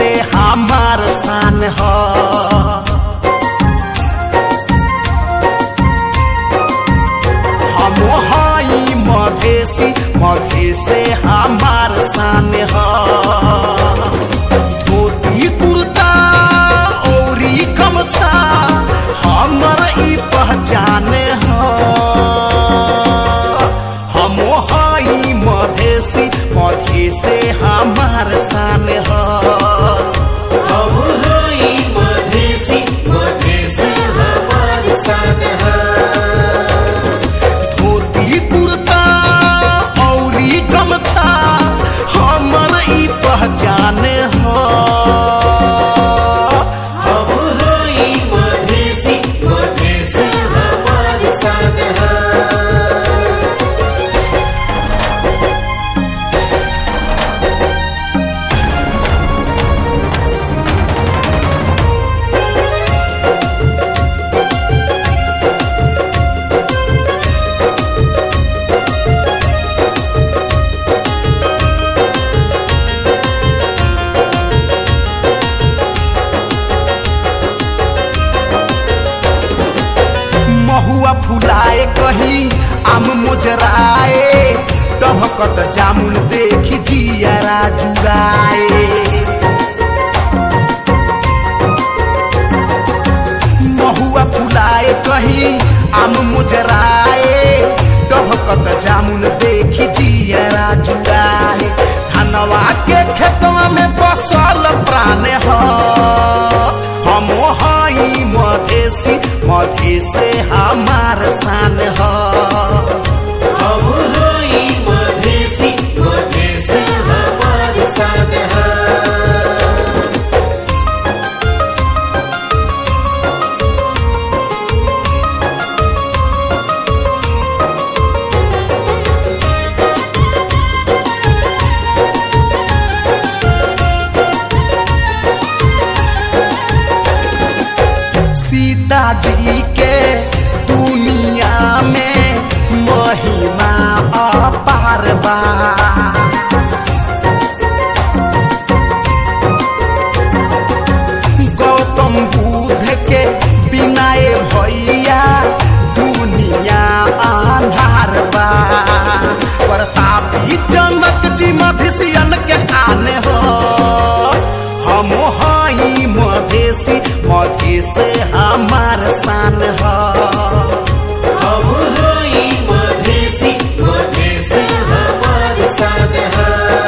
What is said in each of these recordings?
हमार शान हो। हम हई मधेसी मधेसी हमार शान हो। धोती कुर्ता औरी गमछा हमर ई पहचान हो। हम हई मधेसी मधेसी हमार शान हो। हम हई मधेसी मधेसी हमार शान हो। धोती कुर्ता औरी गमछा हमर ई पहचान हो। हम हई मधेसी मधेसी हमार शान हो। महुआ फुलाए कहीं आम मोजराए टभकत जामुन देखी जियरा जुगाए। महुआ फुलाए कहीं आम मोजराए टभकत जामुन देखी जियरा जुगाए। धनवा के खेतवा में बसल प्राण हो। हम हई मधेसी मधेसी हमार शान हो। हम हई मधेसी मधेसी हमार शान हो। सीता जी के दुनिया में महिमा अपार बा। गौतम बुद्ध के बिनाए भैया दुनिया अंधार बा। प्रतापी जनक जी मधेसियन के आने हो। हम हई मधेसी मधेसी हमार शान हो। हम हई मधेसी मधेसी हमार शान हो।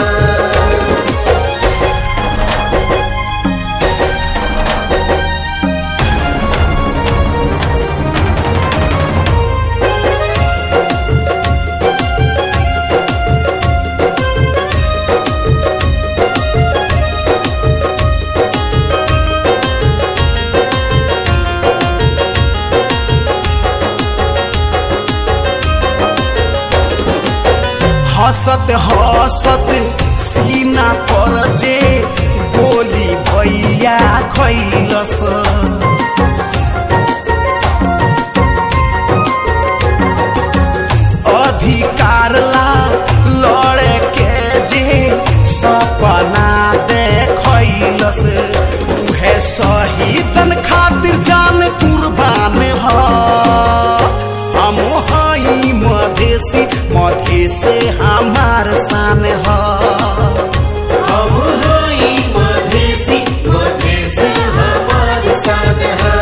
हसत हसत सीना पर जे गोली भैया खैलस। अधिकार ला लड़े के जे सपना देखैलस। उहे शहीदन खातिर जान कुर्बान हो। हम हई मधेसी मधेसी हमार शान हो। हम हई मधेसी मधेसी हमार शान हो।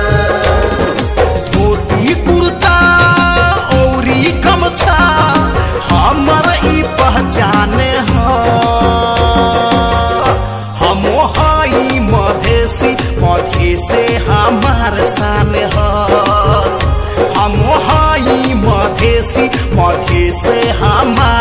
धोती कुर्ता औरी गमछा हमर ई पहचान हो। हम हई मधेसी मधेसी हमार शान हो। हम हई मधेसी मधेसी हमार